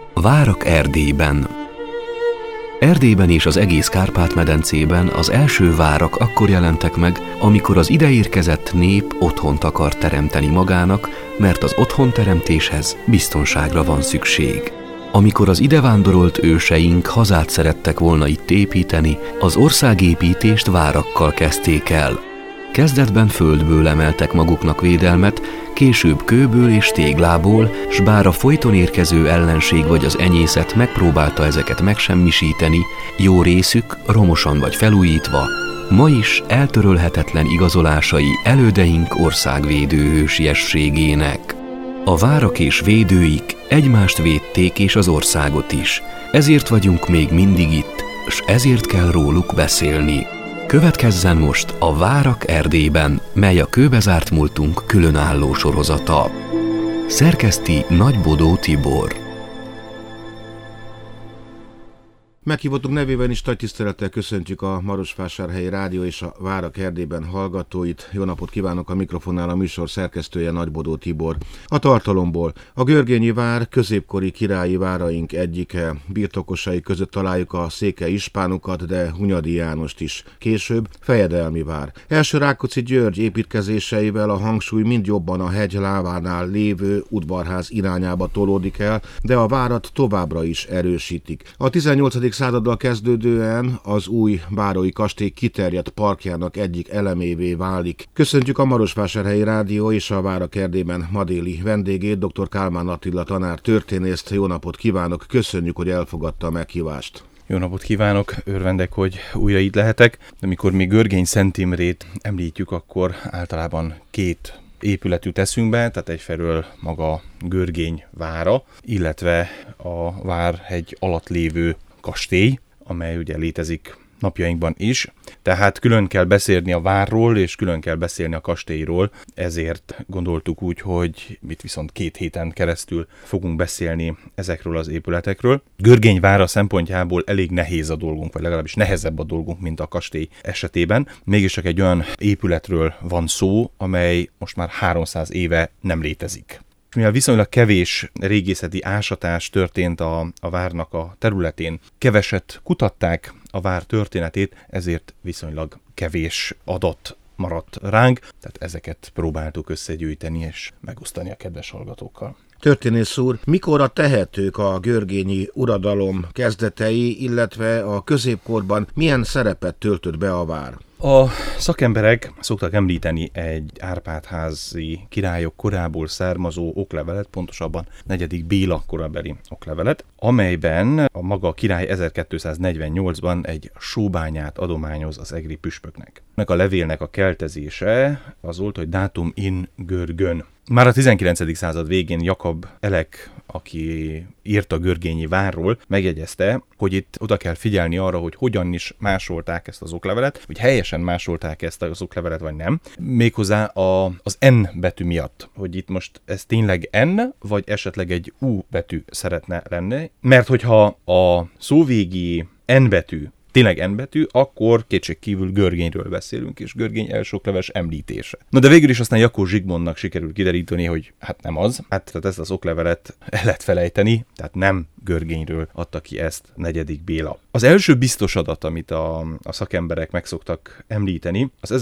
Várak Erdélyben. Erdélyben és az egész Kárpát-medencében az első várak akkor jelentek meg, amikor az ideérkezett nép otthont akar teremteni magának, mert az otthonteremtéshez biztonságra van szükség. Amikor az idevándorolt őseink hazát szerettek volna itt építeni, az országépítést várakkal kezdték el. Kezdetben földből emeltek maguknak védelmet, később kőből és téglából, s bár a folyton érkező ellenség vagy az enyészet megpróbálta ezeket megsemmisíteni, jó részük, romosan vagy felújítva, ma is eltörölhetetlen igazolásai elődeink országvédő hősiességének. A várak és védőik egymást védték és az országot is, ezért vagyunk még mindig itt, s ezért kell róluk beszélni. Következzen most a Várak Erdélyben, mely a kőbezárt múltunk különálló sorozata. Szerkeszti Nagybodó Tibor. Meghívottunk nevében is nagy tisztelettel köszöntjük a Marosvásárhelyi Rádió és a Várak Erdélyben hallgatóit. Jó napot kívánok, a mikrofonnál a műsor szerkesztője Nagybodó Tibor. A tartalomból: a Görgényi vár középkori királyi váraink egyike, birtokosai között találjuk a székely ispánokat, de Hunyadi Jánost is. Később fejedelmi vár. Első Rákóczi György építkezéseivel a hangsúly mind jobban a hegy lábánál lévő udvarház irányába tolódik el, de a várat továbbra is erősítik. A 18. századdal kezdődően az új várói kastély kiterjedt parkjának egyik elemévé válik. Köszöntjük a Marosvásárhelyi Rádió és a Várak Erdélyben ma déli vendégét, dr. Kálmán Attila tanár történészt. Jó napot kívánok, köszönjük, hogy elfogadta a meghívást. Jó napot kívánok, örvendek, hogy újra itt lehetek. De amikor mi Görgény Szent Imrét említjük, akkor általában két épületű teszünk be, tehát egyfelől maga Görgény vára, illetve a Várhegy alatt lévő kastély, amely ugye létezik napjainkban is. Tehát külön kell beszélni a várról, és külön kell beszélni a kastélyról, ezért gondoltuk úgy, hogy itt viszont 2 héten keresztül fogunk beszélni ezekről az épületekről. Görgény vára szempontjából elég nehéz a dolgunk, vagy legalábbis nehezebb a dolgunk, mint a kastély esetében. Mégis csak egy olyan épületről van szó, amely most már 300 éve nem létezik. Mivel viszonylag kevés régészeti ásatás történt a várnak a területén, keveset kutatták a vár történetét, ezért viszonylag kevés adat maradt ránk, tehát ezeket próbáltuk összegyűjteni és megosztani a kedves hallgatókkal. Történész úr, mikorra tehetők a görgényi uradalom kezdetei, illetve a középkorban milyen szerepet töltött be a vár? A szakemberek szoktak említeni egy Árpád-házi királyok korából származó oklevelet, pontosabban 4. Béla korabeli oklevelet, amelyben a maga király 1248-ban egy sóbányát adományoz az egri püspöknek. A levélnek a keltezése az volt, hogy dátum in Görgön. Már a 19. század végén Jakab Elek, aki írt a görgényi várról, megjegyezte, hogy itt oda kell figyelni arra, hogy hogyan is másolták ezt az oklevelet, hogy helyesen másolták ezt az oklevelet, vagy nem. Méghozzá az N betű miatt, hogy itt most ez tényleg N, vagy esetleg egy U betű szeretne lenni. Mert hogyha a szóvégi N betű tényleg N betű, akkor kétségkívül Görgényről beszélünk, és Görgény első okleves említése. Na de végül is aztán Jakó Zsigmondnak sikerült kideríteni, hogy hát nem az. Tehát ezt az oklevelet el lehet felejteni, tehát nem Görgényről adta ki ezt 4. Béla. Az első biztos adat, amit a szakemberek meg szoktak említeni, az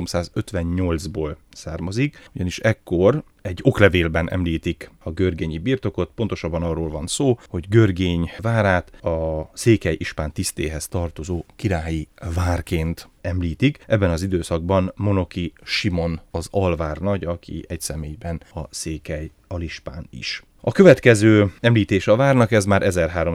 1358-ból származik, ugyanis ekkor egy oklevélben említik a görgényi birtokot, pontosabban arról van szó, hogy Görgény várát a székely ispán tisztéhez tartozó királyi várként említik. Ebben az időszakban Monoki Simon az alvárnagy, aki egy személyben a székely alispán is. A következő említés a várnak, ez már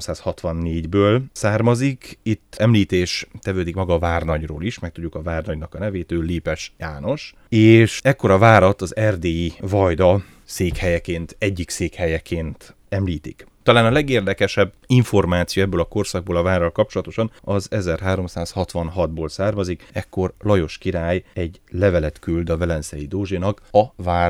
1364-ből származik. Itt említés tevődik maga a várnagyról is, megtudjuk a várnagynak a nevét, ő Lépes János, és ekkor a várat az erdélyi vajda székhelyeként, egyik székhelyeként említik. Talán a legérdekesebb információ ebből a korszakból a várral kapcsolatosan az 1366-ból származik. Ekkor Lajos király egy levelet küld a velencei Dózsénak a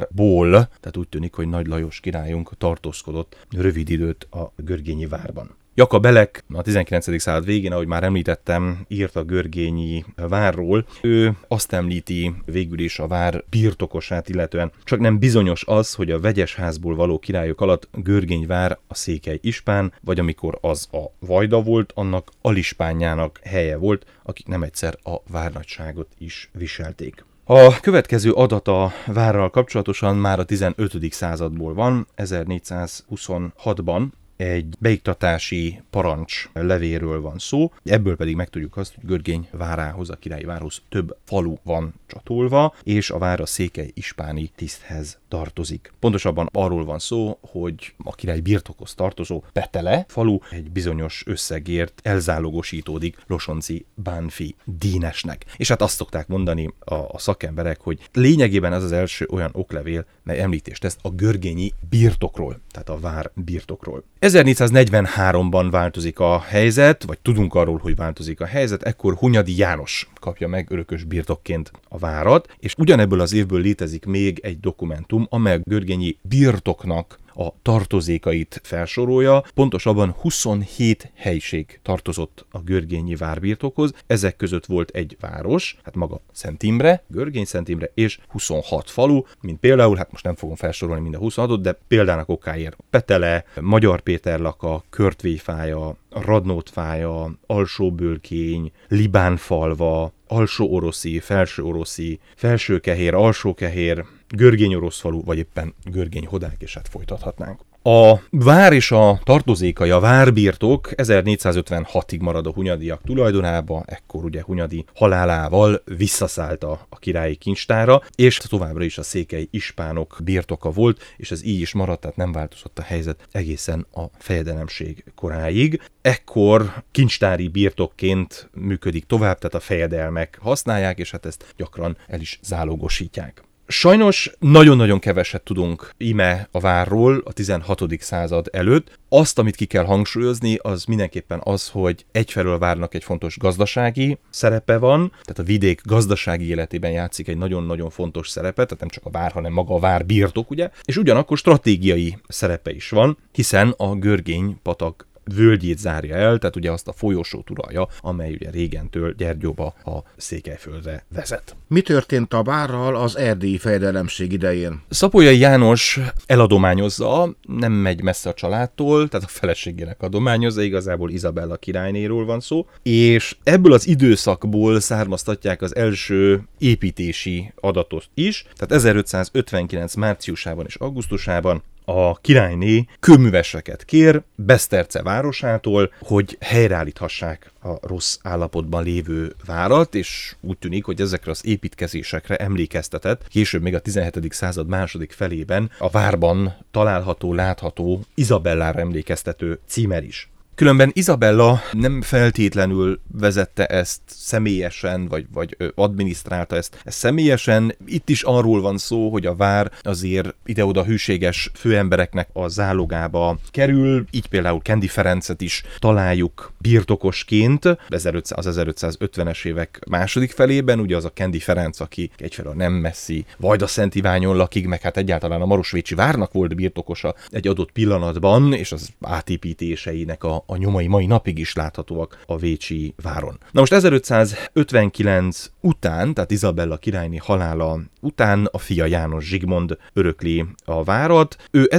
várból, tehát úgy tűnik, hogy Nagy Lajos királyunk tartózkodott rövid időt a görgényi várban. Jakab Elek a 19. század végén, ahogy már említettem, írt a görgényi várról. Ő azt említi végül is a vár birtokosát illetően. Csak nem bizonyos az, hogy a vegyesházból való királyok alatt Görgényvár a székely ispán, vagy amikor az a vajda volt, annak alispánjának helye volt, akik nem egyszer a várnagyságot is viselték. A következő adat a várral kapcsolatosan már a 15. századból van, 1426-ban egy beiktatási parancs levéről van szó, ebből pedig megtudjuk azt, hogy Görgény várához, a királyi várhoz több falu van csatolva, és a vár a székely ispáni tiszthez tartozik. Pontosabban arról van szó, hogy a király birtokhoz tartozó Petele falu egy bizonyos összegért elzálogosítódik Losonci Bánfi dínesnek. És hát azt szokták mondani a szakemberek, hogy lényegében ez az első olyan oklevél, mely említést tesz a görgényi birtokról, tehát a vár birtokról. 1443-ban változik a helyzet, vagy tudunk arról, hogy változik a helyzet, ekkor Hunyadi János kapja meg örökös birtokként a várat, és ugyanebből az évből létezik még egy dokumentum, amely a görgényi birtoknak a tartozékait felsorolja, pontosabban 27 helység tartozott a görgényi várbirtokhoz, ezek között volt egy város, hát maga Szent Imre, Görgény-Szent Imre, és 26 falu, mint például, hát most nem fogom felsorolni mind a 26-ot, de példának okáért Petele, Magyarpéterlaka, Körtvélyfája, Radnótfája, Alsóbölkény, Libánfalva, Alsó-Oroszi, Felső-Oroszi, Felsőkehér, Alsókehér, Görgény-Oroszfalu, vagy éppen Görgény-Hodák, és hát folytathatnánk. A vár és a tartozékai, a várbirtok 1456-ig marad a hunyadiak tulajdonába, ekkor ugye Hunyadi halálával visszaszállt a királyi kincstára, és továbbra is a székely ispánok birtoka volt, és ez így is maradt, tehát nem változott a helyzet egészen a fejedelemség koráig. Ekkor kincstári birtokként működik tovább, tehát a fejedelmek használják, és hát ezt gyakran el is zálogosítják. Sajnos nagyon-nagyon keveset tudunk íme a várról a 16. század előtt. Azt, amit ki kell hangsúlyozni, az mindenképpen az, hogy egyfelől a várnak egy fontos gazdasági szerepe van, tehát a vidék gazdasági életében játszik egy nagyon-nagyon fontos szerepet, tehát nem csak a vár, hanem maga a vár birtok, ugye? És ugyanakkor stratégiai szerepe is van, hiszen a Görgény-patak völgyét zárja el, tehát ugye azt a folyosót uralja, amely ugye régentől Gyergyóba a Székelyföldre vezet. Mi történt a várral az erdélyi fejedelemség idején? Szapolyai János eladományozza, nem megy messze a családtól, tehát a feleségének adományozza, igazából Izabella királynéról van szó, és ebből az időszakból származtatják az első építési adatot is, tehát 1559 márciusában és augusztusában a királyné kőműveseket kér Beszterce városától, hogy helyreállíthassák a rossz állapotban lévő várat, és úgy tűnik, hogy ezekre az építkezésekre emlékeztetett később még a 17. század második felében a várban található, látható Izabellára emlékeztető címer is. Különben Izabella nem feltétlenül vezette ezt személyesen, vagy adminisztrálta ezt személyesen. Itt is arról van szó, hogy a vár azért ide-oda hűséges főembereknek a zálogába kerül, így például Kendi Ferencet is találjuk birtokosként az 1550-es évek második felében, ugye az a Kendi Ferenc, aki egyfelől nem messzi Vajda-Szent Iványon lakik, meg hát egyáltalán a Marosvécsi várnak volt birtokosa egy adott pillanatban, és az átépítéseinek a nyomai mai napig is láthatóak a Vécsi váron. Na most 1559 után, tehát Izabella királyné halála után a fia János Zsigmond örökli a várat. Ő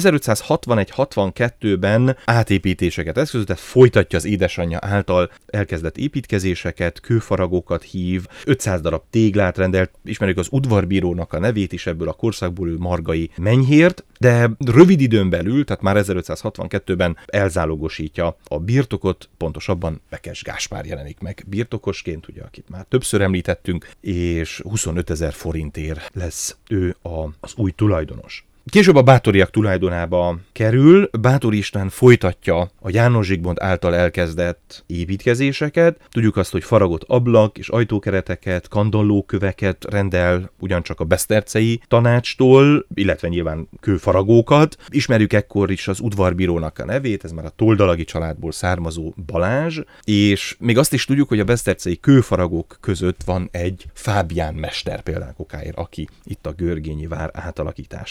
1561-62-ben átépítéseket eszközölt, tehát folytatja az édesanyja által elkezdett építkezéseket, kőfaragokat hív, 500 darab téglát rendelt, ismerjük az udvarbírónak a nevét is ebből a korszakból, ő Margai Menyhért, de rövid időn belül, tehát már 1562-ben elzálogosítja a birtokot, pontosabban Bekes Gáspár jelenik meg birtokosként, ugye, akit már többször említettünk, és 25 000 forintért lesz ő az új tulajdonos. Később a Báthoriak tulajdonába kerül, Báthory István folytatja a János Zsigmond által elkezdett építkezéseket. Tudjuk azt, hogy faragott ablak és ajtókereteket, kandallóköveket rendel ugyancsak a besztercei tanácstól, illetve nyilván kőfaragókat. Ismerjük ekkor is az udvarbírónak a nevét, ez már a Toldalagi családból származó Balázs, és még azt is tudjuk, hogy a besztercei kőfaragók között van egy Fábián mester például okáért, aki itt a görgényi vár átalakításán dolgozik.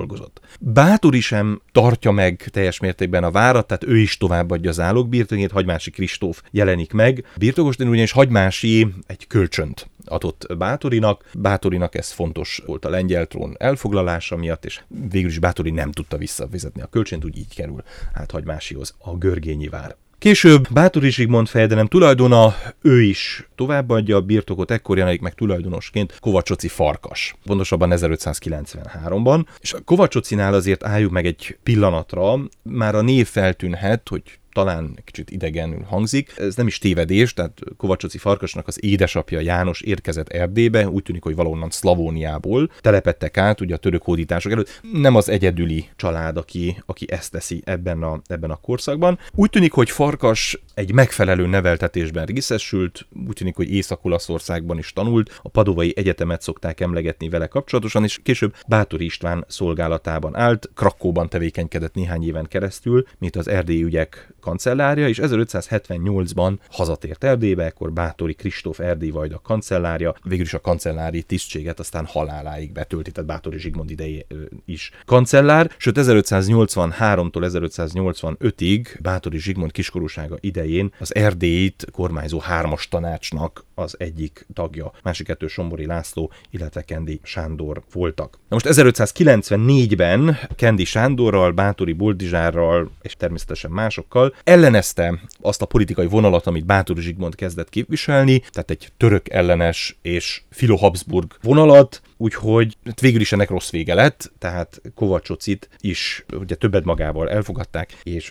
dolgozott. Báthory sem tartja meg teljes mértékben a várat, tehát ő is továbbadja az álogbirtokét, Hagymási Kristóf jelenik meg. Birtokosdén ugyanis Hagymási egy kölcsönt adott Báthorynak. Báthorynak ez fontos volt a lengyel trón elfoglalása miatt, és végül is Báthory nem tudta visszafizetni a kölcsönt, úgy így kerül Hagymásihoz a Görgényi vár. Később Báthory Zsigmond fejedelem tulajdona, ő is továbbadja a birtokot, ekkor jelenik meg tulajdonosként Kovacsoczi Farkas, pontosabban 1593-ban, és a Kovacsoczinál azért álljuk meg egy pillanatra, már a név feltűnhet, hogy talán kicsit idegenül hangzik. Ez nem is tévedés, tehát Kovacsoczi Farkasnak az édesapja János érkezett Erdélybe, úgy tűnik, hogy valahonnan Szlavóniából telepedtek át, ugye a török hódítások előtt. Nem az egyedüli család, aki ezt teszi ebben a korszakban. Úgy tűnik, hogy Farkas egy megfelelő neveltetésben részesült, úgy tűnik, hogy Észak-Olaszországban is tanult, a Padovai Egyetemet szokták emlegetni vele kapcsolatosan, és később Báthory István szolgálatában állt, Krakkóban tevékenykedett néhány éven keresztül, mint az erdélyi ügyek kancellárja, és 1578-ban hazatért Erdélybe, ekkor Báthory Kristóf Erdélyi vajda kancellárja, végül is a kancellári tisztséget aztán haláláig betölti, tehát Báthory Zsigmond idején is kancellár, sőt 1583-tól 1585-ig Báthory Zsigmond kiskorúsága idején az Erdélyt kormányzó 3-as tanácsnak az egyik tagja. Másik kettő Sombori László, illetve Kendi Sándor voltak. Na most 1594-ben Kendi Sándorral, Báthory Boldizsárral és természetesen másokkal ellenezte azt a politikai vonalat, amit Báthory Zsigmond kezdett képviselni, tehát egy török ellenes és Filo-Habsburg vonalat, úgyhogy végül is ennek rossz vége lett, tehát Kovacsocit is ugye többet magával elfogadták, és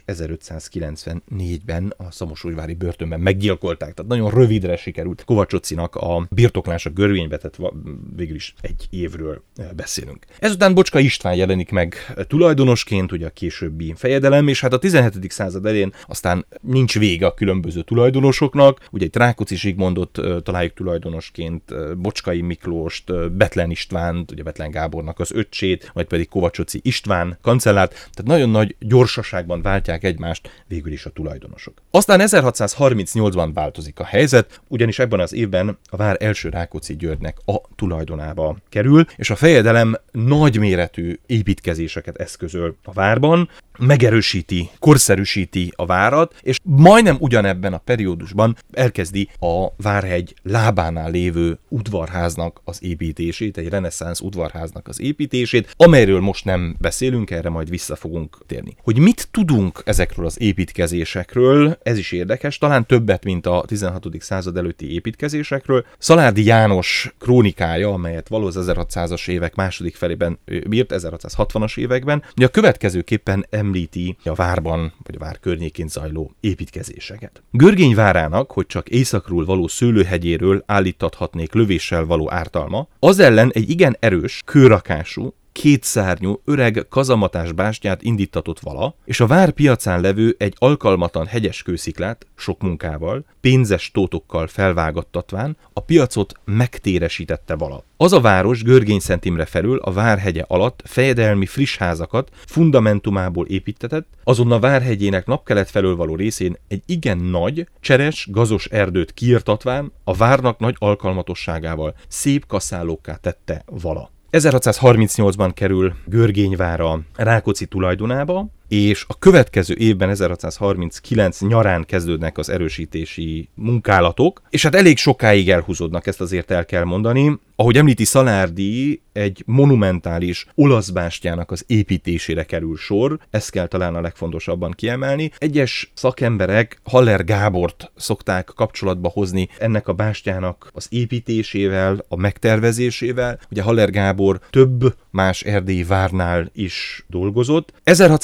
1594-ben a szamosújvári börtönben meggyilkolták, tehát nagyon rövidre sikerült Kovacsocinak a birtoklása Görgénybe, tehát végül is egy évről beszélünk. Ezután Bocska István jelenik meg tulajdonosként, ugye a későbbi fejedelem, és hát a 17. század elején aztán nincs vége a különböző tulajdonosoknak, ugye egy Rákóczi Zsigmondot találjuk tulajdonosként, Bocskai Miklóst, Bethlen Istvánt, ugye Bethlen Gábornak az öccsét, vagy pedig Kovacsoczi István kancellárt, tehát nagyon nagy gyorsaságban váltják egymást végül is a tulajdonosok. Aztán 1638-ban változik a helyzet, ugyanis ebben az évben a vár első Rákóczi Györgynek a tulajdonába kerül, és a fejedelem nagyméretű építkezéseket eszközöl a várban, megerősíti, korszerűsíti a várat, és majdnem ugyanebben a periódusban elkezdi a Várhegy lábánál lévő udvarháznak az építését, egy reneszánsz udvarháznak az építését, amelyről most nem beszélünk, erre majd vissza fogunk térni. Hogy mit tudunk ezekről az építkezésekről, ez is érdekes, talán többet, mint a 16. század előtti építkezésekről. Szaládi János krónikája, amelyet valószínűleg az 1600-as évek második felében bírt, 1660-as években, ugye a következőképpen említi a várban, vagy a vár környékén zajló építkezéseket. Görgény várának, hogy csak északról való szőlőhegyéről állítathatnék lövéssel való ártalma, az ellen egy igen erős, kőrakású, kétszárnyú, öreg kazamatás bástyát indítatott vala, és a vár piacán levő egy alkalmatlan hegyes kősziklát sok munkával, pénzes tótokkal felvágattatván a piacot megtéresítette vala. Az a város Görgény-Szent Imre felül a Várhegye alatt fejedelmi friss házakat fundamentumából építtetett, azon a Várhegyének napkelet felől való részén egy igen nagy, cseres, gazos erdőt kiirtatván a várnak nagy alkalmatosságával szép kaszálókká tette vala. 1638-ban kerül Görgényvára Rákóczi tulajdonába, és a következő évben, 1639 nyarán kezdődnek az erősítési munkálatok, és hát elég sokáig elhúzódnak, ezt azért el kell mondani. Ahogy említi Szaládi, egy monumentális olasz bástyának az építésére kerül sor, ezt kell talán a legfontosabban kiemelni. Egyes szakemberek Haller Gábort szokták kapcsolatba hozni ennek a bástyának az építésével, a megtervezésével. Ugye Haller Gábor több más erdélyi várnál is dolgozott.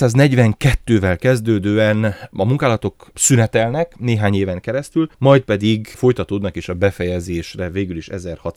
1642-vel kezdődően a munkálatok szünetelnek néhány éven keresztül, majd pedig folytatódnak, és a befejezésre végül is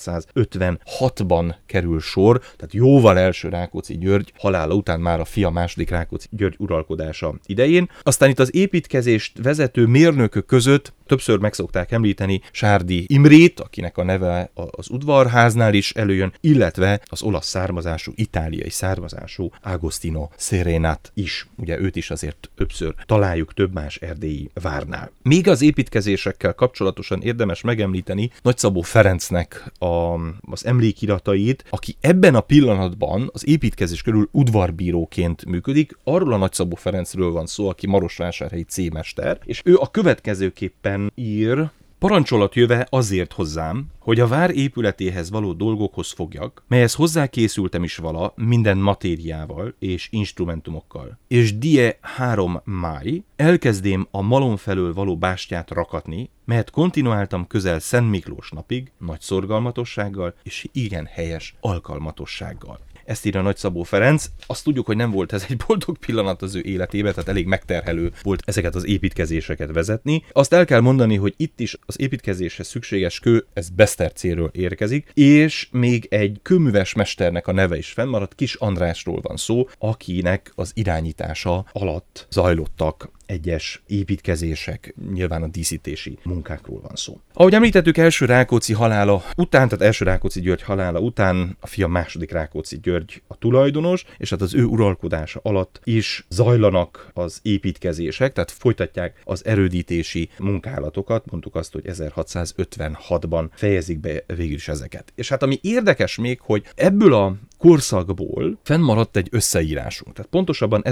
1656-ban kerül sor, tehát jóval első Rákóczi György halála után, már a fia második Rákóczi György uralkodása idején. Aztán itt az építkezést vezető mérnökök között többször meg szokták említeni Sárdi Imrét, akinek a neve az udvarháznál is előjön, illetve az olasz származású, itáliai származású Agostino Serenát is. Ugye őt is azért többször találjuk több más erdélyi várnál. Még az építkezésekkel kapcsolatosan érdemes megemlíteni Nagyszabó Ferencnek a az emlékiratait, aki ebben a pillanatban az építkezés körül udvarbíróként működik. Arról a Nagyszabó Ferencről van szó, aki marosvásárhelyi cémester, és ő a következőképpen ír: parancsolat jöve azért hozzám, hogy a vár épületéhez való dolgokhoz fogjak, melyhez hozzákészültem is vala minden matériával és instrumentumokkal. És die 3 máj elkezdém a malom felől való bástyát rakatni, melyet kontinuáltam közel Szent Miklós napig, nagy szorgalmatossággal és igen helyes alkalmatossággal. Ezt írja Nagyszabó Ferenc. Azt tudjuk, hogy nem volt ez egy boldog pillanat az ő életében, tehát elég megterhelő volt ezeket az építkezéseket vezetni. Azt el kell mondani, hogy itt is az építkezéshez szükséges kő, ez Besztercéről érkezik, és még egy kőműves mesternek a neve is fennmaradt, Kis Andrásról van szó, akinek az irányítása alatt zajlottak egyes építkezések, nyilván a díszítési munkákról van szó. Ahogy említettük, első Rákóczi halála után, tehát első Rákóczi György halála után a fia második Rákóczi György a tulajdonos, és hát az ő uralkodása alatt is zajlanak az építkezések, tehát folytatják az erődítési munkálatokat, mondtuk azt, hogy 1656-ban fejezik be végül is ezeket. És hát ami érdekes még, hogy ebből a korszakból fennmaradt egy összeírásunk. Tehát pontosabban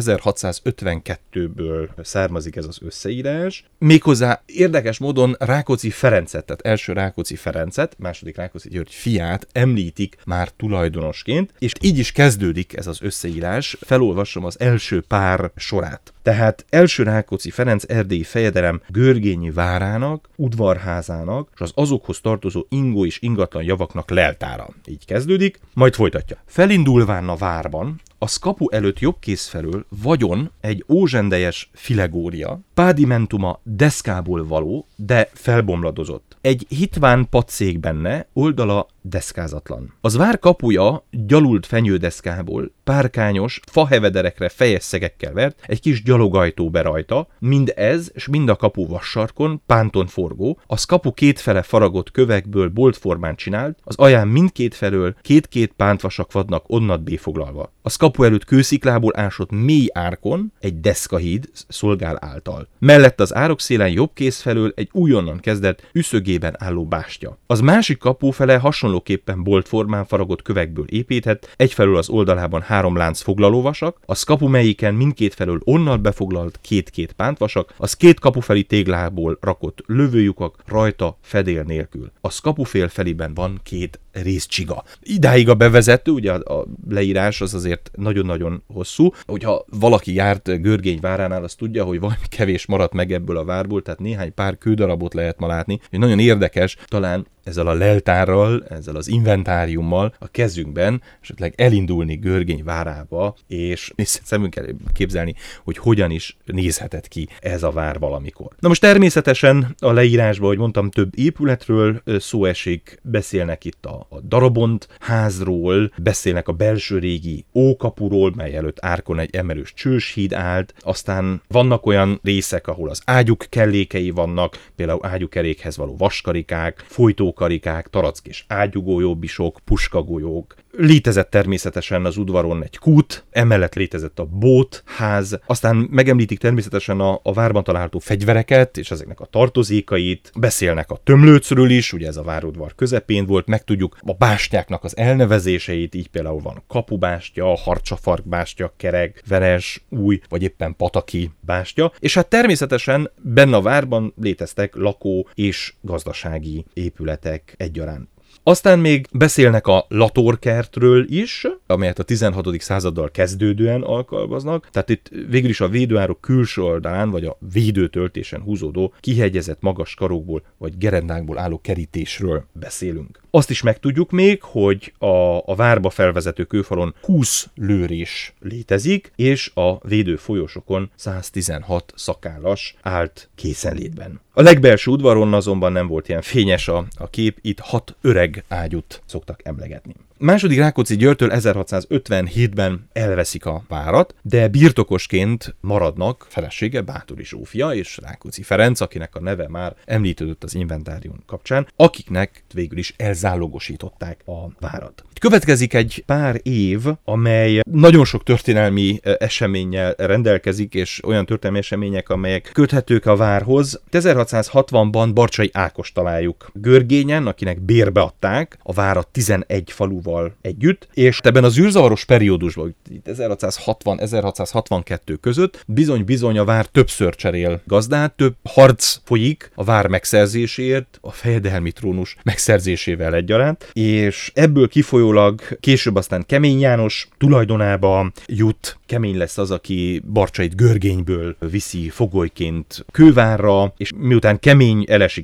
1652-ből származik ez az összeírás. Méghozzá érdekes módon Rákóczi Ferencet, tehát első Rákóczi Ferencet, második Rákóczi György fiát említik már tulajdonosként, és így is kezdődik ez az összeírás. Felolvasom az első pár sorát. Tehát első Rákóczi Ferenc erdélyi fejedelem Görgényi várának, udvarházának és az azokhoz tartozó ingó és ingatlan javaknak leltára. Így kezdődik, majd folytatja. Felindulván a várban, az kapu előtt jobbkész felől vagyon egy ózsendejes filegória, pádimentuma deszkából való, de felbomladozott. Egy hitván padszék benne, oldala deszkázatlan. Az vár kapuja gyalult fenyődeszkából, párkányos, fahevederekre fejes szegekkel vert, egy kis gyalogajtó be rajta, mind ez, s mind a kapu vassarkon, pánton forgó, az kapu kétfele faragott kövekből boltformán csinált, az alján mindkét felől két-két pántvasak vadnak onnat béfoglalva. Az kapu előtt kősziklából ásott mély árkon egy deszkahíd szolgál által. Mellett az árok szélen jobb kéz felől egy újonnan kezdett üszögében álló bástya. Az másik kapu fele hasonlóképpen boltformán faragott kövekből épített, egyfelől az oldalában 3 lánc foglalóvasak, az kapu melyiken mindkét felől onnal befoglalt két-két pántvasak, az két kapufeli téglából rakott lövőlyukak rajta fedél nélkül. Az kapufél feliben van 2 részcsiga. Idáig a bevezető, ugye a leírás az azért nagyon-nagyon hosszú. Hogyha valaki járt Görgény váránál, az tudja, hogy valami kevés maradt meg ebből a várból, tehát néhány pár kődarabot lehet ma látni. Nagyon érdekes, talán ezzel a leltárral, ezzel az inventáriummal a kezünkben esetleg elindulni Görgény várába, és szemünkkel képzelni, hogy hogyan is nézhetett ki ez a vár valamikor. Na most természetesen a leírásban, ahogy mondtam, több épületről szó esik, beszélnek itt a darabont házról, beszélnek a belső régi ókapuról, mely előtt árkon egy emelős csőshíd állt, aztán vannak olyan részek, ahol az ágyuk kellékei vannak, például ágyukerékhez való vaskarikák, folytókarikák, tarackés ágyugójóbbisok, puskagolyók. Létezett természetesen az udvaron egy kút, emellett létezett a bótház, aztán megemlítik természetesen a várban található fegyvereket és ezeknek a tartozékait, beszélnek a tömlőcről is, ugye ez a várudvar közepén volt, megtudjuk a bástyáknak az elnevezéseit, így például van kapubástya, harcsafarkbástya, kereg, veres, új, vagy éppen pataki bástya, és hát természetesen benne a várban léteztek lakó és gazdasági épületek egyaránt. Aztán még beszélnek a latorkertről is, amelyet a 16. századdal kezdődően alkalmaznak, tehát itt végül is a védőárok külső oldalán, vagy a védőtöltésen húzódó, kihegyezett magas karokból, vagy gerendákból álló kerítésről beszélünk. Azt is megtudjuk még, hogy a várba felvezető kőfalon 20 lőrés létezik, és a védő folyosokon 116 szakállas állt készenlétben. A legbelső udvaron azonban nem volt ilyen fényes a kép, itt 6 öreg ágyút szoktak emlegetni. II. Rákóczi Györgytől 1657-ben elveszik a várat, de birtokosként maradnak felesége Báthori Zsófia és Rákóczi Ferenc, akinek a neve már említődött az inventárium kapcsán, akiknek végül is elzálogosították a várat. Következik egy pár év, amely nagyon sok történelmi eseménnyel rendelkezik, és olyan történelmi események, amelyek köthetők a várhoz. 1660-ban Barcsay Ákos találjuk Görgényen, akinek bérbe adták a várat 11 faluval együtt, és ebben az űrzavaros periódusban, 1660-1662 között bizony-bizony a vár többször cserél gazdát, több harc folyik a vár megszerzéséért, a fejedelmi trónus megszerzésével egyaránt, és ebből kifolyólag később aztán Kemény János tulajdonába jut. Kemény lesz az, aki Barcsayt Görgényből viszi fogolyként Kővárra, és miután Kemény elesik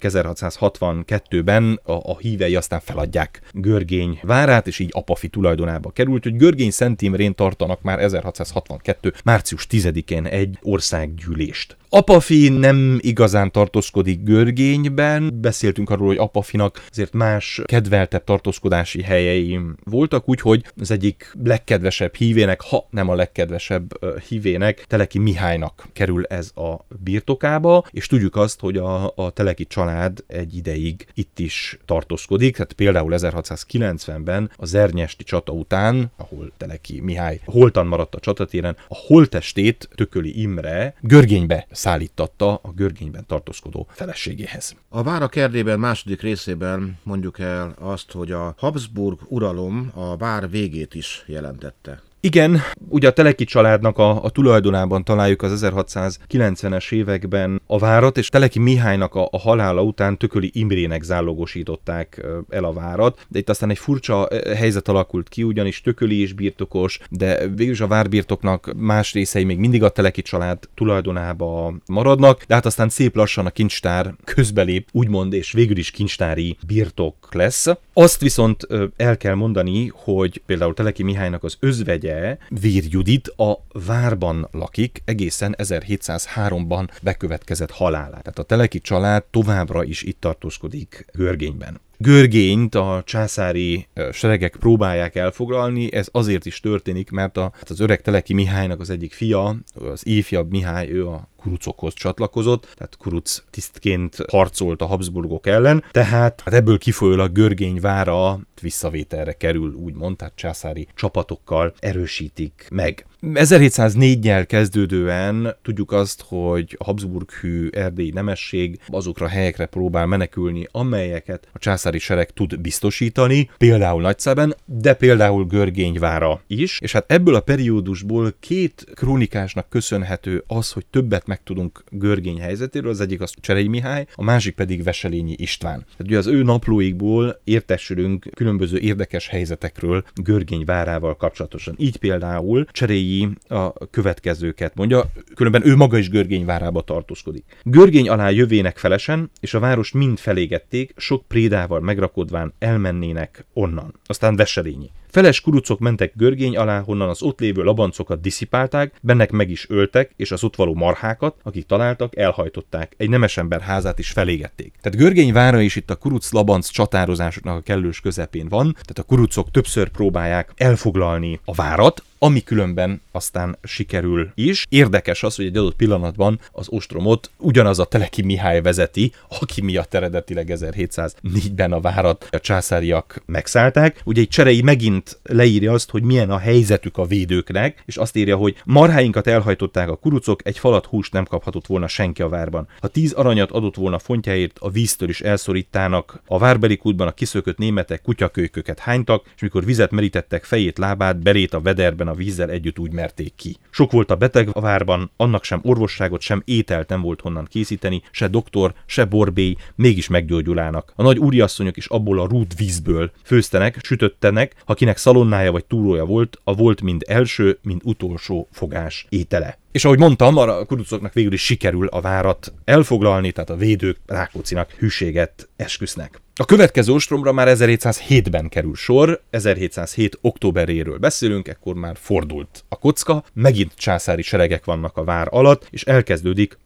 1662-ben, a hívei aztán feladják Görgény várát, és így Apafi tulajdonába került, hogy Görgény Szent Imrén tartanak már 1662. március 10-én egy országgyűlést. Apafi nem igazán tartózkodik Görgényben, beszéltünk arról, hogy Apafinak azért más kedveltebb tartózkodási helyei voltak, úgyhogy az egyik legkedvesebb hívének, ha nem a legkedvesebb hívének, Teleki Mihálynak kerül ez a birtokába, és tudjuk azt, hogy a Teleki család egy ideig itt is tartózkodik, tehát például 1690-ben a zernyesti csata után, ahol Teleki Mihály holtan maradt a csatatéren, a holttestét Tököli Imre Görgénybe szállítatta a Görgényben tartózkodó feleségéhez. A Várak Erdélyben második részében mondjuk el azt, hogy a Habsburg uralom a vár végét is jelentette. Igen, ugye a Teleki családnak a tulajdonában találjuk az 1690-es években a várat, és Teleki Mihálynak a halála után Tököli Imrének zálogosították el a várat, de itt aztán egy furcsa helyzet alakult ki, ugyanis Tököli is birtokos, de végülis a várbirtoknak más részei még mindig a Teleki család tulajdonába maradnak, de hát aztán szép lassan a kincstár közbelép, úgymond, és végül is kincstári birtok lesz. Azt viszont el kell mondani, hogy például Teleki Mihálynak az özvegye, Vír Judit a várban lakik egészen 1703-ban bekövetkezett halálát. Tehát a Teleki család továbbra is itt tartózkodik Görgényben. Görgényt a császári seregek próbálják elfoglalni, ez azért is történik, mert az öreg Teleki Mihálynak az egyik fia, az ifjabb Mihály, ő a kurucokhoz csatlakozott, tehát kuruc tisztként harcolt a Habsburgok ellen, tehát ebből kifolyólag Görgény vára visszavételre kerül, úgymond, tehát császári csapatokkal erősítik meg. 1704-nyel kezdődően tudjuk azt, hogy a Habsburg-hű erdélyi nemesség azokra a helyekre próbál menekülni, amelyeket a császári sereg tud biztosítani, például Nagyszeben, de például Görgény vára is, és hát ebből a periódusból két krónikásnak köszönhető az, hogy többet megtudunk Görgény helyzetéről, az egyik az Cserei Mihály, a másik pedig Veselényi István. Tehát ugye az ő naplóikból értesülünk különböző érdekes helyzetekről Görgény várával kapcsolatosan. Így például Cserei a következőket mondja, különben ő maga is Görgény várába tartózkodik. Görgény alá jövének felesen, és a várost mind felégették, sok prédával megrakodván elmennének onnan. Aztán Veselényi. Feles kurucok mentek Görgény alá, honnan az ott lévő labancokat diszipálták, bennek meg is öltek, és az ott való marhákat, akik találtak, elhajtották. Egy nemesember házát is felégették. Tehát Görgény vára is itt a kuruc-labanc csatározásoknak a kellős közepén van, tehát a kurucok többször próbálják elfoglalni a várat, ami különben aztán sikerül is. Érdekes az, hogy egy adott pillanatban az ostromot ugyanaz a Teleki Mihály vezeti, aki miatt eredetileg 1704-ben a várat a császáriak megszállták. Ugye egy Cserei megint leírja azt, hogy milyen a helyzetük a védőknek, és azt írja, hogy marháinkat elhajtották a kurucok, egy falat húst nem kaphatott volna senki a várban. Ha 10 aranyat adott volna fontjáért, a víztől is elszorítának. A várbeli kútban a kiszökött németek kutyakölyköket hánytak, és mikor vizet merítettek fejét, lábát, berét a vederben a vízzel együtt úgy merték ki. Sok volt a beteg a várban, annak sem orvosságot, sem ételt nem volt honnan készíteni, se doktor, se borbély, mégis meggyógyulának. A nagy úriasszonyok is abból a rút vízből főztenek, sütöttenek, ha kinek szalonnája vagy túrója volt, a volt mind első, mind utolsó fogás étele. És ahogy mondtam, a kurucoknak végül is sikerül a várat elfoglalni, tehát a védők Rákóczinak hűséget esküsznek. A következő ostromra már 1707-ben kerül sor, 1707 októberéről beszélünk, ekkor már fordult a kocka, megint császári seregek vannak a vár alatt, és elkezdődik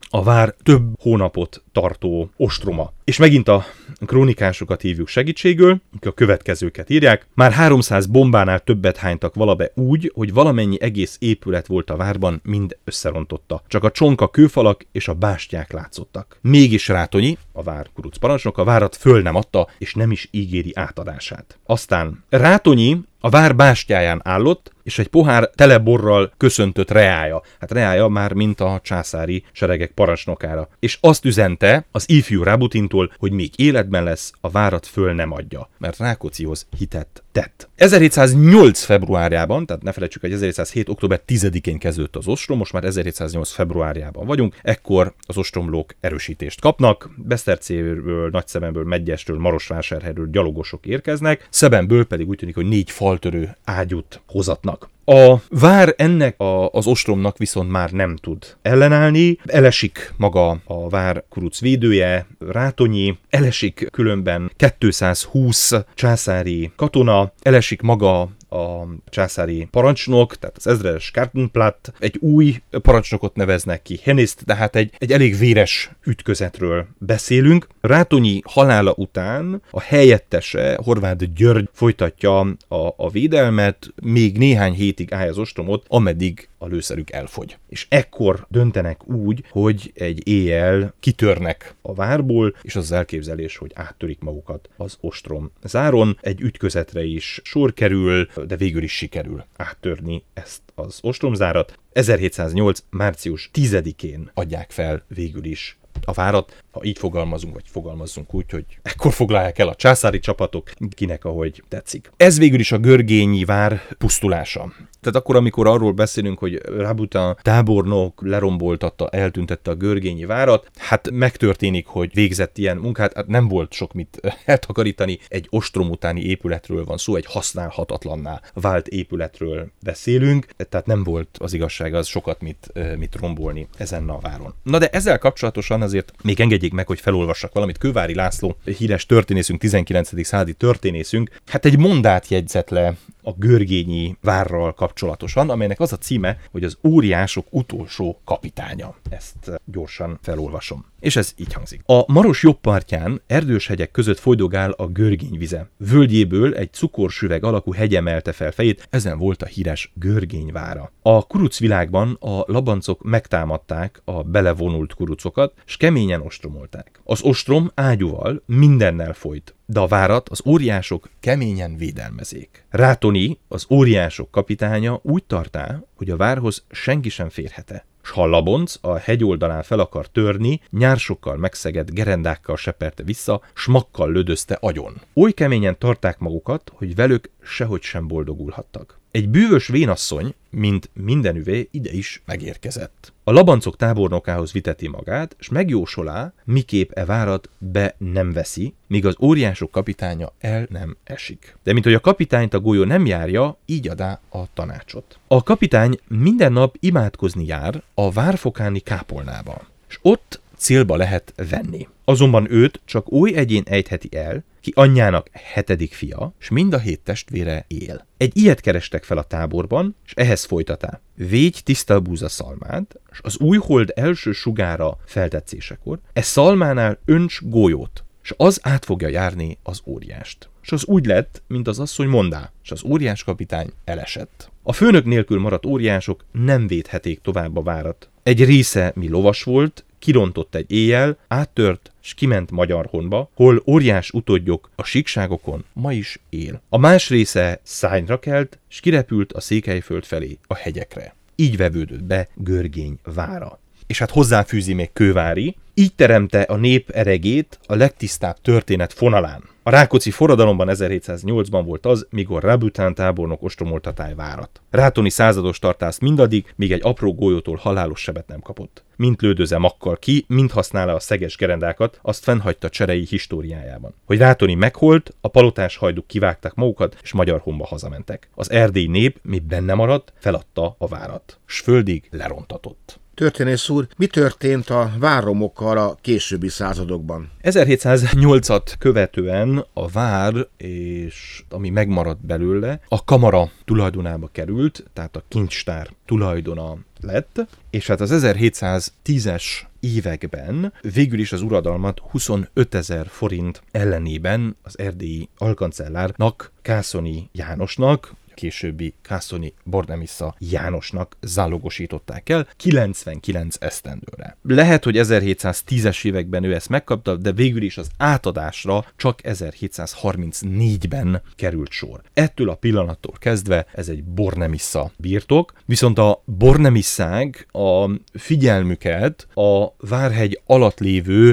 a vár több hónapot tartó ostroma. És megint a krónikásokat hívjuk segítségül, a következőket írják. Már 300 bombánál többet hánytak valabe úgy, hogy valamennyi egész épület volt a várban, mind összerontotta. Csak a csonka kőfalak és a bástyák látszottak. Mégis Rátonyi, a vár kuruc parancsnok, a várat föl nem adta, és nem is ígéri átadását. Aztán Rátonyi a vár bástyáján állott, és egy pohár tele borral köszöntött Reája. Hát Reája már mint a császári seregek parancsnokára. És azt üzente az ifjú Rabutintól, hogy még életben lesz, a várat föl nem adja, mert Rákóczihoz hitet tett. 1708 februárjában, tehát ne felejtsük, hogy 1707. október 10-én kezdődött az ostrom, most már 1708 februárjában vagyunk, ekkor az ostromlók erősítést kapnak, Besztercéből, Nagyszebemből, Medgyesről, Marosvásárhelyről gyalogosok érkeznek, Szebenből pedig úgy tűnik, hogy 4 faltörő ágyút hozatnak. A vár ennek az ostromnak viszont már nem tud ellenállni, elesik maga a vár kuruc védője, Rátonyi, elesik különben 220 császári katona, elesik maga a császári parancsnok, tehát az ezredes Kartenplatt, egy új parancsnokot neveznek ki, Heniszt, tehát egy elég véres ütközetről beszélünk. Rátonyi halála után a helyettese, Horváth György folytatja a védelmet, még néhány hétig állja az ostromot, ameddig a lőszerük elfogy. És ekkor döntenek úgy, hogy egy éjjel kitörnek a várból, és az elképzelés, hogy áttörik magukat az ostrom záron. Egy ütközetre is sor kerül, de végül is sikerül áttörni ezt az ostromzárat. 1708. március 10-én adják fel végül is a várat, ha így fogalmazunk, vagy fogalmazzunk úgy, hogy ekkor foglalják el a császári csapatok, kinek ahogy tetszik. Ez végül is a görgényi vár pusztulása. Tehát akkor, amikor arról beszélünk, hogy Rabutin tábornok leromboltatta, eltüntette a görgényi várat, hát megtörténik, hogy végzett ilyen munkát, hát nem volt sok mit eltakarítani, egy ostrom utáni épületről van szó, egy használhatatlanná vált épületről beszélünk, tehát nem volt az igazság az sokat mit rombolni ezen a váron. Na de ezzel kapcsolatosan azért még engedjék meg, hogy felolvassak valamit. Kővári László, híres történészünk, 19. századi történészünk, hát egy mondát jegyzett le a görgényi várral kapcsolatosan, amelynek az a címe, hogy az óriások utolsó kapitánya. Ezt gyorsan felolvasom. És ez így hangzik. A Maros jobb partján, erdős hegyek között folydogál a görgény vize. Völgyéből egy cukorsüveg alakú hegy emelte fel fejét, ezen volt a híres görgény vára. A kuruc világban a labancok megtámadták a belevonult kurucokat, s keményen ostromolták. Az ostrom ágyúval mindennel folyt, de a várat az óriások keményen védelmezék. Rátonyi, az óriások kapitánya úgy tartá, hogy a várhoz senki sem férhet-e. S ha Labonc a hegy oldalán fel akar törni, nyársokkal megszegett gerendákkal seperte vissza, s makkal lödözte agyon. Oly keményen tarták magukat, hogy velük sehogy sem boldogulhattak. Egy bűvös vénasszony, mint mindenüvé, ide is megérkezett. A labancok tábornokához viteti magát, s megjósolá, miképp e várat be nem veszi, míg az óriások kapitánya el nem esik. De mint hogy a kapitányt a golyó nem járja, így adá a tanácsot. A kapitány minden nap imádkozni jár a várfokáni kápolnába, és ott célba lehet venni. Azonban őt csak oly egyén ejtheti el, ki anyjának 7. fia, s mind a 7 testvére él. Egy ilyet kerestek fel a táborban, és ehhez folytatá. Végy tisztelbúza szalmát, és az új hold első sugára feltetszésekor, szalmánál önts gólyót, és az át fogja járni az óriást. És az úgy lett, mint az asszony mondá, és az óriás kapitány elesett. A főnök nélkül maradt óriások nem védheték tovább a várat. Egy része mi lovas volt, kirontott egy éjjel, áttört, s kiment Magyarhonba, hol óriás utódjuk a síkságokon ma is él. A más része szárnyra kelt, s kirepült a Székelyföld felé, a hegyekre. Így vevődött be Görgény vára. És hát hozzáfűzi még Kővári, így teremte a nép eregét a legtisztább történet fonalán. A Rákóczi forradalomban 1708-ban volt az, mikor Rabutin tábornok ostromoltatáj várat. Rátoni százados tartász mindaddig, míg egy apró golyótól halálos sebet nem kapott. Mint lődöze makkal ki, mind használta a szeges gerendákat, azt fennhagyta cserei históriájában. Hogy Rátoni meghalt, a palotás hajduk kivágták magukat, és Magyarhonba hazamentek. Az erdélyi nép, mi benne maradt, feladta a várat, s földig lerontatott. Történész úr, mi történt a várromokkal a későbbi századokban? 1708-at követően a vár, és ami megmaradt belőle, a kamara tulajdonába került, tehát a kincstár tulajdona lett, és hát az 1710-es években végül is az uradalmat 25 000 forint ellenében az erdélyi alkancellárnak, Kászony Jánosnak, későbbi Kászonyi Bornemisza Jánosnak zálogosították el 99 esztendőre. Lehet, hogy 1710-es években ő ezt megkapta, de végül is az átadásra csak 1734-ben került sor. Ettől a pillanattól kezdve ez egy Bornemisza birtok, viszont a bornemisszák a figyelmüket a Várhegy alatt lévő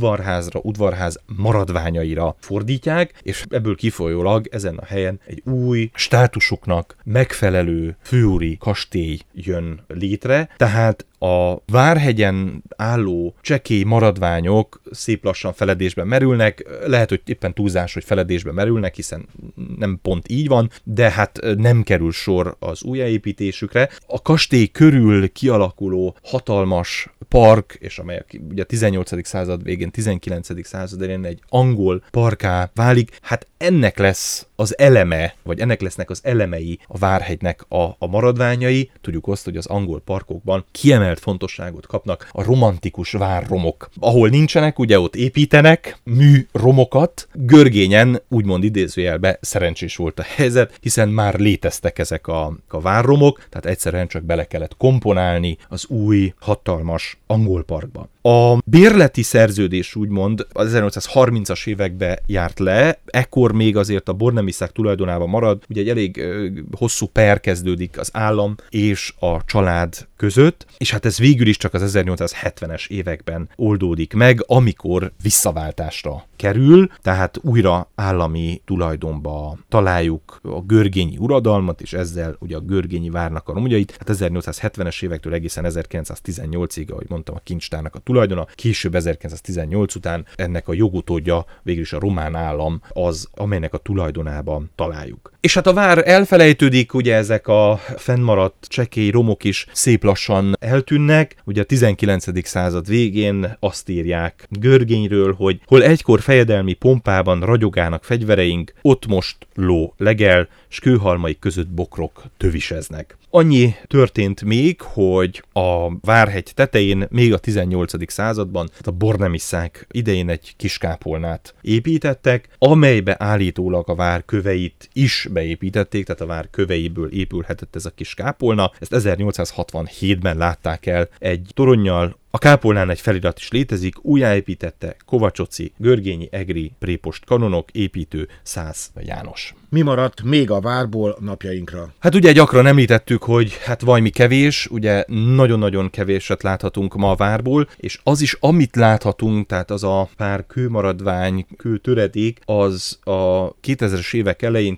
udvarház maradványaira fordítják, és ebből kifolyólag ezen a helyen egy új státusuknak megfelelő főúri kastély jön létre, tehát a Várhegyen álló csekély maradványok szép lassan feledésbe merülnek, lehet, hogy éppen túlzás, hogy feledésbe merülnek, hiszen nem pont így van, de hát nem kerül sor az újjáépítésükre. A kastély körül kialakuló hatalmas park, és amely ugye a 18. század végén, 19. század elején egy angol parkká válik, hát ennek lesz az eleme, vagy ennek lesznek az elemei a Várhegynek a maradványai. Tudjuk azt, hogy az angol parkokban kiemelt fontosságot kapnak a romantikus várromok. Ahol nincsenek, ugye ott építenek műromokat. Görgényen, úgymond idézőjelben szerencsés volt a helyzet, hiszen már léteztek ezek a várromok, tehát egyszerűen csak bele kellett komponálni az új, hatalmas angol parkba. A bérleti szerződés úgymond az 1830-as évekbe járt le, ekkor még azért a bornemisszák tulajdonában marad, ugye egy elég hosszú per kezdődik az állam és a család között, és hát ez végül is csak az 1870-es években oldódik meg, amikor visszaváltásra kerül, tehát újra állami tulajdonba találjuk a görgényi uradalmat, és ezzel ugye a görgényi várnak a romjait. Hát 1870-es évektől egészen 1918-ig, ahogy mondtam, a kincstárnak a tulajdona, később 1918 után ennek a jogutódja végül is a román állam az, amelynek a tulajdonában találjuk. És hát a vár elfelejtődik, ugye ezek a fennmaradt csekély romok is szép lassan eltűnnek. Ugye a 19. század végén azt írják Görgényről, hogy hol egykor fejedelmi pompában ragyogának fegyvereink, ott most ló legel, s kőhalmaik között bokrok töviseznek. Annyi történt még, hogy a Várhegy tetején még a 18. században a bornemisszák idején egy kis kápolnát építettek, amelybe állítólag a vár köveit is beépítették, tehát a vár köveiből épülhetett ez a kis kápolna. Ezt 1867-ben látták el egy toronnyal. A kápolnán egy felirat is létezik, újjáépítette Kovacsoci, görgényi egri prépost kanonok, építő Szász János. Mi maradt még a várból napjainkra? Hát ugye gyakran említettük, hogy hát valami kevés, ugye nagyon-nagyon kevéset láthatunk ma a várból, és az is, amit láthatunk, tehát az a pár kőmaradvány, kőtöredék, az a 2000-es évek elején,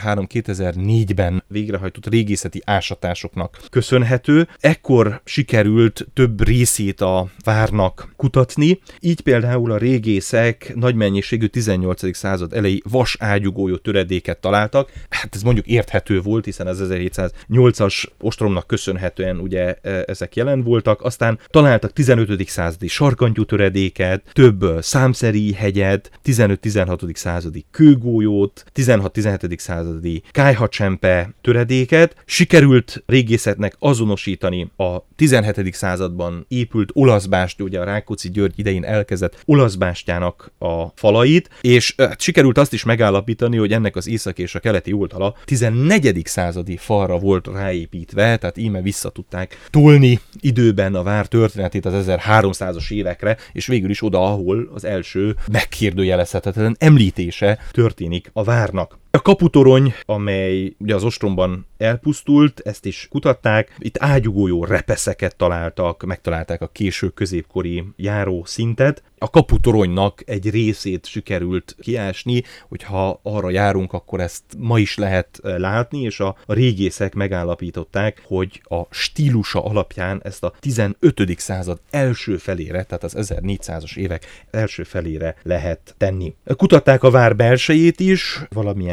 2003-2004-ben végrehajtott régészeti ásatásoknak köszönhető. Ekkor sikerült több részét a várnak kutatni, így például a régészek nagy mennyiségű 18. század elejé vaságyugójó töredéket találtak. Hát ez mondjuk érthető volt, hiszen az 1708-as ostromnak köszönhetően ugye ezek jelen voltak. Aztán találtak 15. századi sarkantyú töredéket, több számszeri hegyet, 15-16. századi kőgolyót, 16-17. századi kályhacsempe töredéket. Sikerült régészetnek azonosítani a 17. században épült olaszbástyú, ugye a Rákóczi György idején elkezdett olaszbástyának a falait, és sikerült azt is megállapítani, hogy ennek az északi és a keleti oldala 14. századi falra volt ráépítve, tehát íme vissza tudták tolni időben a vár történetét az 1300-as évekre, és végül is oda, ahol az első megkérdőjelezhetetlen említése történik a várnak. A kaputorony, amely ugye az ostromban elpusztult, ezt is kutatták. Itt ágyugójó repeszeket találtak, megtalálták a késő középkori járószintet. A kaputoronynak egy részét sikerült kiásni, hogyha arra járunk, akkor ezt ma is lehet látni, és a régészek megállapították, hogy a stílusa alapján ezt a 15. század első felére, tehát az 1400-as évek első felére lehet tenni. Kutatták a vár belsejét is, valamilyen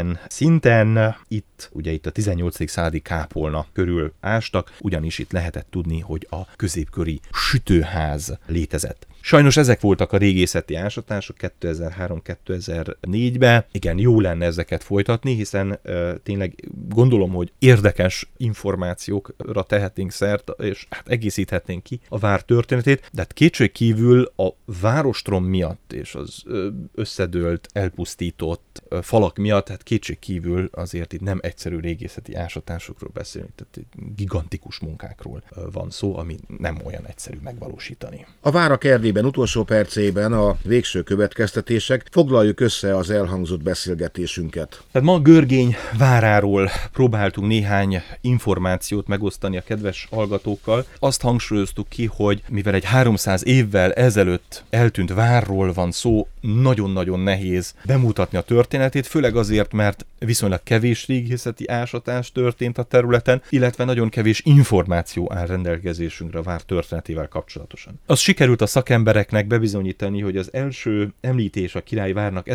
ilyen szinten. Itt a 18. századi kápolna körül ástak, ugyanis itt lehetett tudni, hogy a középkori sütőház létezett. Sajnos ezek voltak a régészeti ásatások 2003-2004-ben. Igen, jó lenne ezeket folytatni, hiszen tényleg gondolom, hogy érdekes információkra tehetnénk szert, és hát egészíthetnénk ki a vár történetét, de hát kétségkívül a várostrom miatt és az összedőlt, elpusztított falak miatt, hát kétségkívül azért itt nem egyszerű régészeti ásatásokról beszélünk, tehát gigantikus munkákról van szó, ami nem olyan egyszerű megvalósítani. A várak Erdélyben utolsó percében a végső következtetések, foglaljuk össze az elhangzott beszélgetésünket. Tehát ma Görgény váráról próbáltunk néhány információt megosztani a kedves hallgatókkal. Azt hangsúlyoztuk ki, hogy mivel egy 300 évvel ezelőtt eltűnt várról van szó, nagyon-nagyon nehéz bemutatni a történetét, főleg azért, mert viszonylag kevés régészeti ásatás történt a területen, illetve nagyon kevés információ áll rendelkezésünkre a vár történetével kapcsolatosan. Az sikerült a szakembereknek bebizonyítani, hogy az első említés a királyi várnak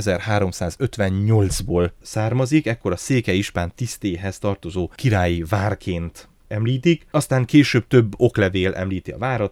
1358-ból származik, ekkor a székely ispán tisztéhez tartozó királyi várként említik, aztán később több oklevél említi a várat,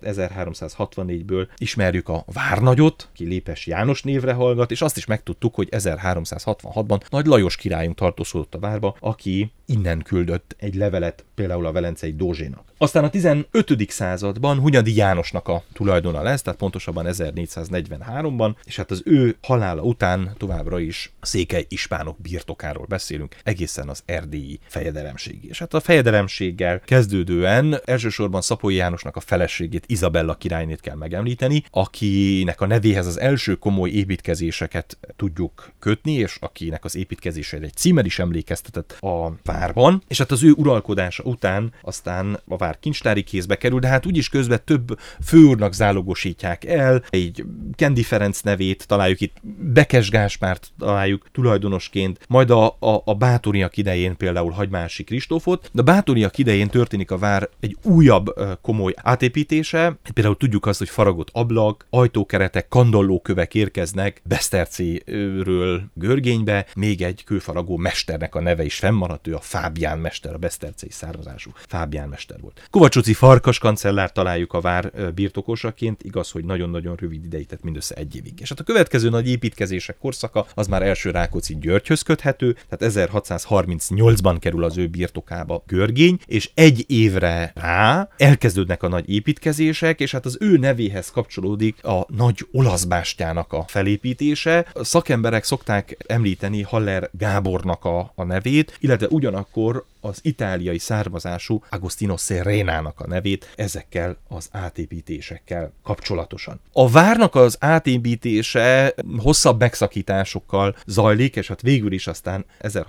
1364-ből ismerjük a várnagyot, ki Lépes János névre hallgat, és azt is megtudtuk, hogy 1366-ban Nagy Lajos királyunk tartózkodott a várba, aki innen küldött egy levelet például a velencei Dózsénak. Aztán a 15. században Hunyadi Jánosnak a tulajdona lesz, tehát pontosabban 1443-ban, és hát az ő halála után továbbra is a székely ispánok birtokáról beszélünk, egészen az erdélyi fejedelemségig. És hát a fejedelemséggel kezdődően elsősorban Szapolyi Jánosnak a feleségét, Izabella királynét kell megemlíteni, akinek a nevéhez az első komoly építkezéseket tudjuk kötni, és akinek az építkezésére egy címer is emlékeztetett a várban, és hát az ő uralkodása után aztán a vár kincstári kézbe kerül, de hát úgyis közben több főúrnak zálogosítják el, így Kendi Ferenc nevét találjuk itt, Bekes Gáspárt találjuk tulajdonosként, majd a Báthoriak idején például Hagymási Kristófot, de a Báthoriak idején történik a vár egy újabb komoly átépítése, például tudjuk azt, hogy faragott ablak, ajtókeretek, kandallókövek érkeznek Besztercéről Görgénybe, még egy kőfaragó mesternek a neve is fennmaradt, ő a Fábián mester, a besztercei származású Fábián mester volt. Kovacsuci Farkas kancellár találjuk a vár birtokosaként, igaz, hogy nagyon-nagyon rövid ideig, tehát mindössze 1 évig. És hát a következő nagy építkezések korszaka az már első Rákóczi Györgyhöz köthető, tehát 1638-ban kerül az ő birtokába Görgény, és 1 évre rá elkezdődnek a nagy építkezések, és hát az ő nevéhez kapcsolódik a nagy olasz bástyának a felépítése. A szakemberek szokták említeni Haller Gábornak a nevét, illetve ugyanakkor az itáliai származású Agostino Serénának a nevét ezekkel az átépítésekkel kapcsolatosan. A várnak az átépítése hosszabb megszakításosokkal zajlik, és hát végül is aztán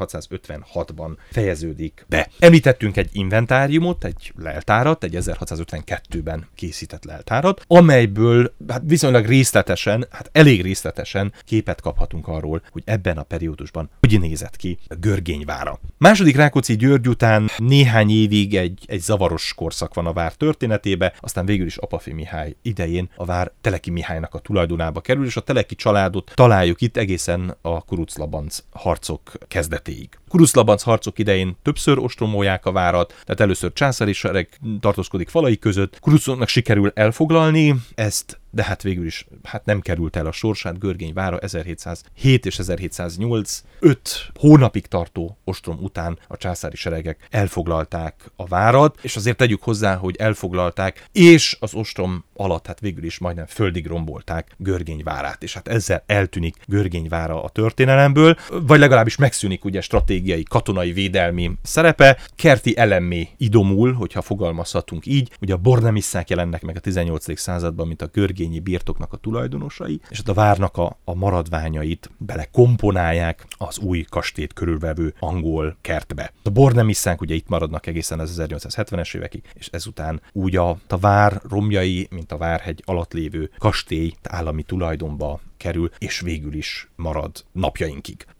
1656-ban fejeződik be. Említettünk egy inventáriumot, egy leltárat, egy 1652-ben készített leltárat, amelyből hát viszonylag részletesen, hát elég részletesen képet kaphatunk arról, hogy ebben a periódusban hogy nézett ki Görgény vára. Második Rákóczi György után néhány évig egy zavaros korszak van a vár történetébe, aztán végül is Apafi Mihály idején a vár Teleki Mihálynak a tulajdonába kerül, és a Teleki családot találjuk itt egészen a Kuruc-Labanc harcok kezdetéig. Kuruc-Labanc harcok idején többször ostromolják a várat, tehát először császári sereg tartózkodik falai között, Kurucnak sikerül elfoglalni ezt, de hát végül is nem került el a sorsát. Görgény vára 1707 és 1708 5 hónapig tartó ostrom után a császári seregek elfoglalták a várat, és azért tegyük hozzá, hogy elfoglalták, és az ostrom alatt hát végül is majdnem földig rombolták Görgény várát, és hát ezzel eltűnik Görgény vára a történelemből, vagy legalábbis megszűnik ugye stratégiai, katonai védelmi szerepe, kerti elemmé idomul, hogyha fogalmazhatunk így, ugye a bornemisszák jelennek meg a 18. században, mint a görgényi birtoknak a tulajdonosai, és hát a várnak a maradványait belekomponálják az új kastélyt körülvevő angol kertbe. A bornemisszák ugye itt maradnak egészen az 1870-es évekig, és ezután úgy a vár romjai, mint a Várhegy alatt lévő kastély állami tulajdonba kerül, és végül is marad napjainkig.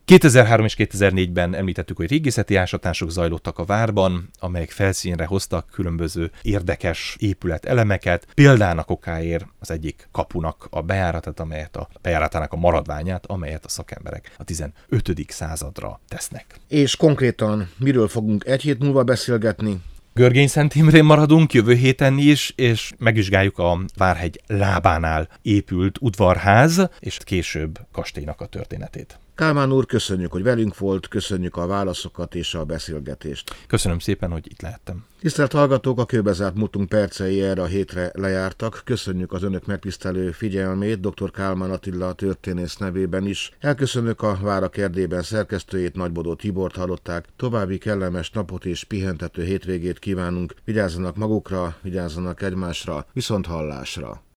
2003 és 2004-ben említettük, hogy régészeti ásatások zajlottak a várban, amelyek felszínre hoztak különböző érdekes épületelemeket. Példának okáért az egyik kapunak a bejáratát, bejáratának a maradványát, amelyet a szakemberek a 15. századra tesznek. És konkrétan miről fogunk egy hét múlva beszélgetni? Görgényszent Imrén maradunk jövő héten is, és megvizsgáljuk a Várhegy lábánál épült udvarház, és később kastélynak a történetét. Kálmán úr, köszönjük, hogy velünk volt, köszönjük a válaszokat és a beszélgetést. Köszönöm szépen, hogy itt lehettem. Tisztelt hallgatók, a kőbezárt múltunk percei erre a hétre lejártak. Köszönjük az önök megtisztelő figyelmét, dr. Kálmán Attila történész nevében is. Elköszönök a Várak Erdélyben szerkesztőjét, Nagybodó Tibort hallották. További kellemes napot és pihentető hétvégét kívánunk. Vigyázzanak magukra, vigyázzanak egymásra, viszont hallásra.